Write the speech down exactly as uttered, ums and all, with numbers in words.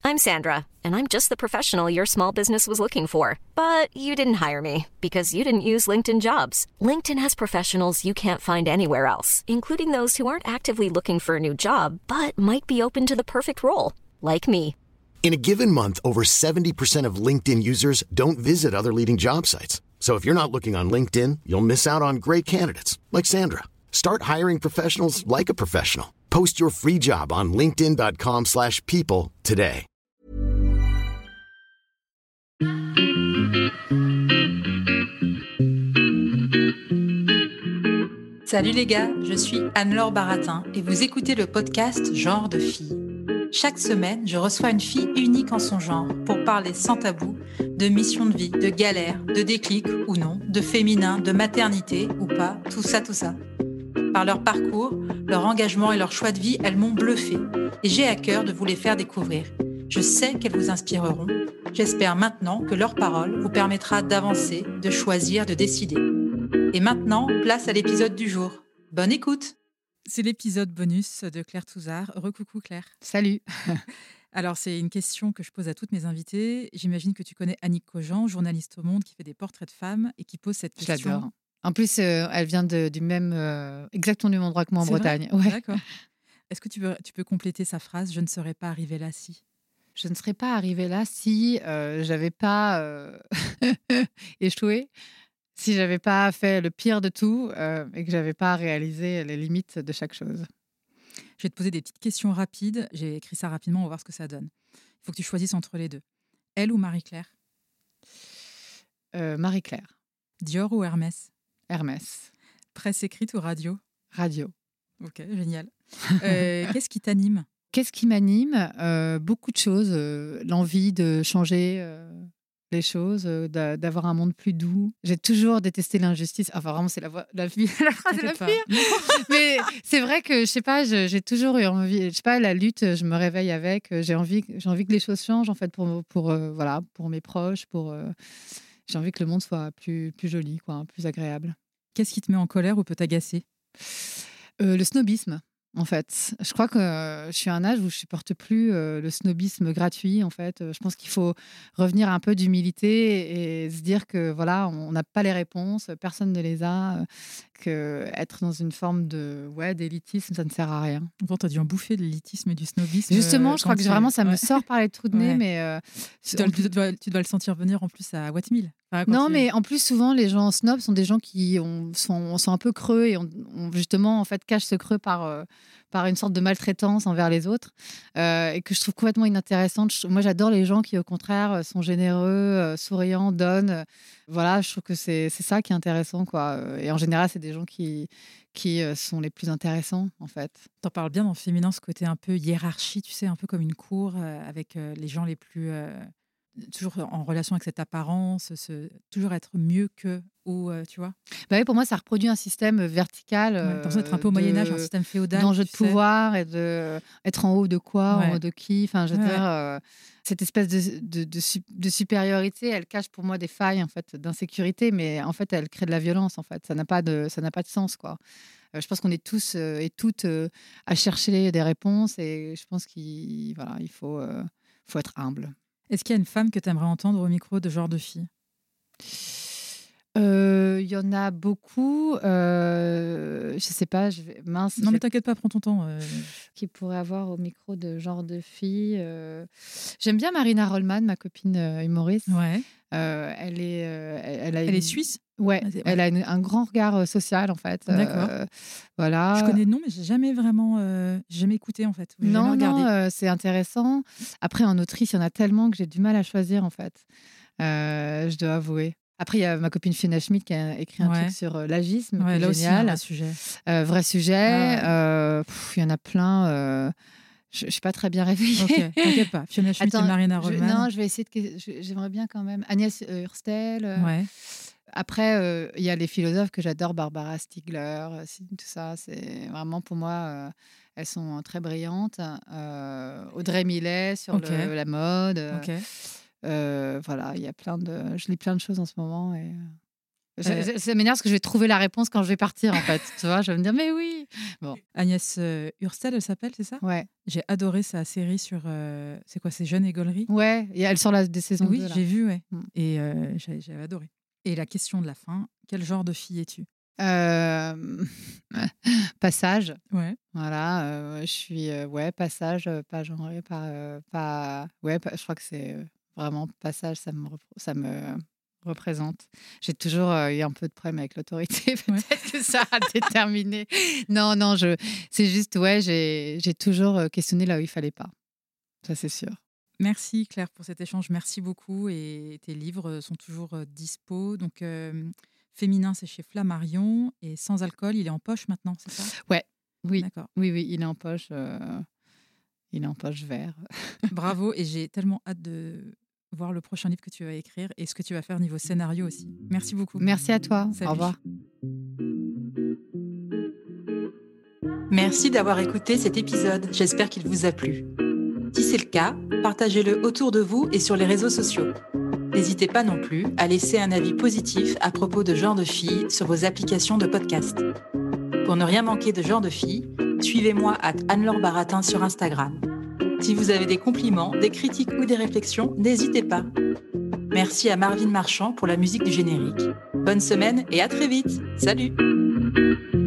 I'm Sandra, and I'm just the professional your small business was looking for. But you didn't hire me because you didn't use LinkedIn Jobs. LinkedIn has professionals you can't find anywhere else, including those who aren't actively looking for a new job, but might be open to the perfect role, like me. In a given month, over seventy percent of LinkedIn users don't visit other leading job sites. So if you're not looking on LinkedIn, you'll miss out on great candidates like Sandra. Start hiring professionals like a professional. Post your free job on linkedin.com slash people today. Salut les gars, je suis Anne-Laure Baratin et vous écoutez le podcast Genre de fille. Chaque semaine, je reçois une fille unique en son genre pour parler sans tabou de mission de vie, de galère, de déclic ou non, de féminin, de maternité ou pas, tout ça, tout ça. Par leur parcours, leur engagement et leur choix de vie, elles m'ont bluffée et j'ai à cœur de vous les faire découvrir. Je sais qu'elles vous inspireront. J'espère maintenant que leur parole vous permettra d'avancer, de choisir, de décider. Et maintenant, place à l'épisode du jour. Bonne écoute! C'est l'épisode bonus de Claire Touzard. Recoucou Claire. Salut. Alors, c'est une question que je pose à toutes mes invitées. J'imagine que tu connais Annick Cogent, journaliste au Monde qui fait des portraits de femmes et qui pose cette question. Je l'adore. En plus, euh, elle vient de, du même, euh, exactement du même endroit que moi en c'est Bretagne. Vrai ouais. D'accord. Est-ce que tu peux, tu peux compléter sa phrase « Je ne serais pas arrivée là si ». Je ne serais pas arrivée là si euh, j'avais pas euh, échoué, si j'avais pas fait le pire de tout euh, et que j'avais pas réalisé les limites de chaque chose. Je vais te poser des petites questions rapides. J'ai écrit ça rapidement, on va voir ce que ça donne. Il faut que tu choisisses entre les deux. Elle ou Marie-Claire ? euh, Marie-Claire. Dior ou Hermès ? Hermès. Presse écrite ou radio ? Radio. Ok, génial. Euh, qu'est-ce qui t'anime ? Qu'est-ce qui m'anime ? euh, Beaucoup de choses. Euh, l'envie de changer euh, les choses, euh, d'a- d'avoir un monde plus doux. J'ai toujours détesté l'injustice. Enfin, vraiment, c'est la, voix, la, vie, la phrase de la T'inquiète pas. pire. Mais c'est vrai que, je sais pas, je- j'ai toujours eu envie. Je sais pas, la lutte, je me réveille avec. euh, J'ai envie, j'ai envie que les choses changent, en fait, pour, pour, euh, voilà, pour mes proches. Pour, euh, j'ai envie que le monde soit plus, plus joli, quoi, plus agréable. Qu'est-ce qui te met en colère ou peut t'agacer ? Euh, le snobisme, en fait. Je crois que euh, je suis à un âge où je ne supporte plus euh, le snobisme gratuit, en fait. Euh, je pense qu'il faut revenir un peu d'humilité et se dire que, voilà, on n'a pas les réponses, personne ne les a, euh, que être dans une forme de, ouais, d'élitisme, ça ne sert à rien. Bon, t'as dû en bouffer de l'élitisme et du snobisme. Justement, euh, je crois quand que tu- vraiment, ça me Ouais. sort par les trous de nez, Ouais. mais... euh, Tu dois, tu, dois, tu dois le sentir venir en plus à Wattmill. Enfin, quand Non, tu- mais en plus, souvent, les gens snobs sont des gens qui ont- sont, sont un peu creux et ont, ont justement, en fait, cachent ce creux par, euh, par une sorte de maltraitance envers les autres euh, et que je trouve complètement inintéressante. Je- moi, j'adore les gens qui, au contraire, sont généreux, euh, souriants, donnent. Euh, voilà, je trouve que c'est c'est ça qui est intéressant, quoi. Euh, Et en général, c'est des gens qui, qui euh, sont les plus intéressants, en fait. T'en parles bien dans le féminin, ce côté un peu hiérarchie, tu sais, un peu comme une cour euh, avec euh, les gens les plus... euh, toujours en relation avec cette apparence, ce, toujours être mieux que, ou euh, tu vois. Bah oui, pour moi, ça reproduit un système vertical. Ouais, t'as l'impression d'être un peu au euh, Moyen-Âge, un de- système féodal. d'enjeux de tu sais. pouvoir et de être en haut de quoi, en Ouais. haut de qui. Enfin, je veux Ouais. dire, euh, cette espèce de, de, de, su- de supériorité, elle cache pour moi des failles en fait d'insécurité, mais en fait, elle crée de la violence. En fait, ça n'a pas de ça n'a pas de sens, quoi. Euh, je pense qu'on est tous euh, et toutes euh, à chercher des réponses et je pense qu'il voilà, il faut euh, faut être humble. Est-ce qu'il y a une femme que tu aimerais entendre au micro de Genre de fille ? Euh, Il y en a beaucoup. Euh, je sais pas. Je vais, mince. Non, je mais vais t'inquiète pas, prends ton temps. euh. qui pourrait avoir au micro de Genre de fille. euh. J'aime bien Marina Rollman, ma copine euh, humoriste. Ouais. Euh, elle est, euh, elle, elle a Elle une- est suisse ? Ouais, Ah, c'est- ouais. elle a une- un grand regard euh, social en fait. Euh, D'accord. voilà. Je connais le nom, mais j'ai jamais vraiment, euh, j'ai jamais écouté en fait. J'ai Non, jamais regardé. non, euh, c'est intéressant. Après, en autrice, il y en a tellement que j'ai du mal à choisir en fait. Euh, je dois avouer. Après, il y a ma copine Fiona Schmidt qui a écrit un Ouais. truc sur euh, l'agisme, Ouais, qui là est aussi, un génial. vrai sujet. Euh, vrai sujet. Ah ouais. Euh, pff, Il y en a plein. euh, Je ne suis pas très bien réveillée. Ok, t'inquiète pas. Fiona Schmidt Attends, et Marina je- Rollman. non, je vais essayer de. je- J'aimerais bien quand même. Agnès euh, Hurstel. euh, Ouais. Après, euh, il y a les philosophes que j'adore, Barbara Stiegler, euh, si- tout ça. C'est vraiment pour moi, euh, elles sont très brillantes. Euh, Audrey Millet sur Ok. le- la mode. euh, Ok. euh, voilà, il y a plein de. Je lis plein de choses en ce moment. Et... Euh... Ça m'énerve parce que je vais trouver la réponse quand je vais partir, en fait. Tu vois, je vais me dire, mais oui. Bon. Agnès euh, Hurstel, elle s'appelle, c'est ça? Ouais. J'ai adoré sa série sur. Euh, c'est quoi, c'est Jeune Égolerie? Ouais, et elle sort la, des saisons Oui, deux, là. j'ai vu, ouais. Mm. Et euh, j'ai, j'ai adoré. Et la question de la fin, quel genre de fille es-tu? euh... Passage. Ouais. Voilà, euh, je suis. Euh, ouais, passage, pas genré, pas. Euh, pas... Ouais, pas, je crois que c'est vraiment passage, ça me, ça me représente. J'ai toujours euh, eu un peu de problème avec l'autorité, peut-être ouais. que ça a déterminé. Non, non, je... c'est juste, ouais, j'ai, j'ai toujours questionné là où il fallait pas. Ça, c'est sûr. Merci Claire pour cet échange, merci beaucoup. Et tes livres sont toujours dispo. Donc, euh, Féminin, c'est chez Flammarion. Et Sans alcool, il est en poche maintenant, c'est ça? Ouais, oui. D'accord. Oui, oui, il est en poche. Euh... Il est en poche vert. Bravo, et j'ai tellement hâte de voir le prochain livre que tu vas écrire et ce que tu vas faire niveau scénario aussi. Merci beaucoup. Merci à toi. Salut. Au revoir. Merci d'avoir écouté cet épisode. J'espère qu'il vous a plu. Si c'est le cas, partagez-le autour de vous et sur les réseaux sociaux. N'hésitez pas non plus à laisser un avis positif à propos de Genre de Filles sur vos applications de podcast. Pour ne rien manquer de Genre de Filles, suivez-moi à Anne-Laure Baratin sur Instagram. Si vous avez des compliments, des critiques ou des réflexions, n'hésitez pas. Merci à Marvin Marchand pour la musique du générique. Bonne semaine et à très vite. Salut!